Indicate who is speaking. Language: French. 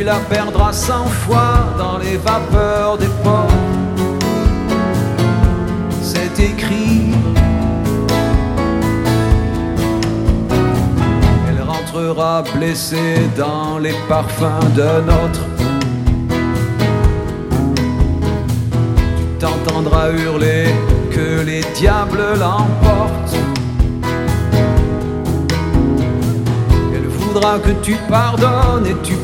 Speaker 1: la perdras 100 fois dans les vapeurs des ports. C'est écrit. Elle rentrera blessée dans les parfums d'un autre. Tu t'entendras hurler que les diables l'emportent. Elle voudra que tu pardonnes et tu